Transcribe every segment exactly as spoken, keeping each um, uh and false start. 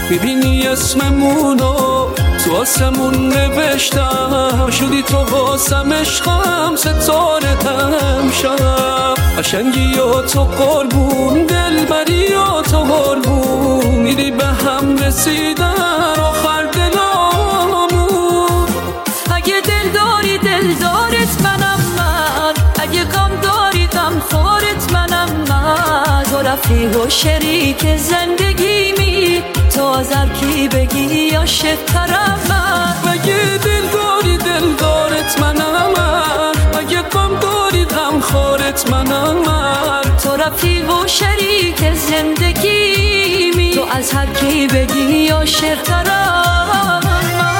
میبینی اسممونو تو آسمون نوشتم، شدی تو واسم عشقم ستارتم شب، قشنگی و تو قربون دلبری و تو قربون، میری به هم رسیدن آخر دلامون. اگه دل داری دل دارت منم من، اگه غم داری غم خورت منم من، تو رفیق و شریک زندگیمی، تو از هر کی بگی عاشق‌ترم من. اگه دل داری دل دارت منم من، اگه غم داری غم خورت منم من، تو رفیق و شریک زندگیمی، تو از هر کی بگی عاشق‌ترم من.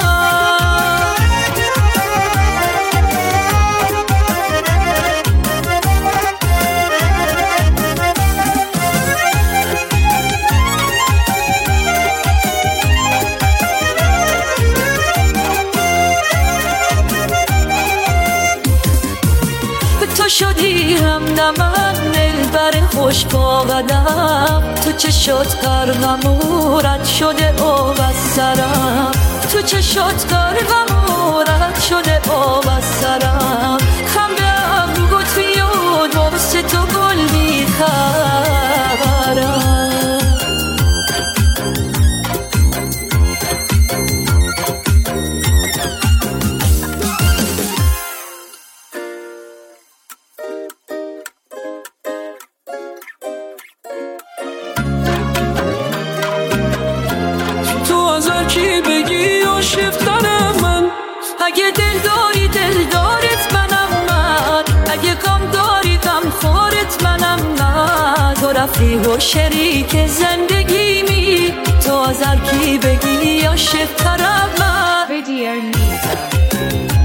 تو شدی همدمم دلبر خوش با قدم، تو چشات غرقم شده آب از سرم، تو چشات غرقم شده آب از سرم، خم به ابرو توی واسه تو گل میخرم. کی بگی عاشق‌ترم من. اگه دل داری دل دارت منم من، اگه غم داری غم خورت منم من، تو رفیق و شریک زندگیمی، تو از هر کی بگی عاشق‌ترم من.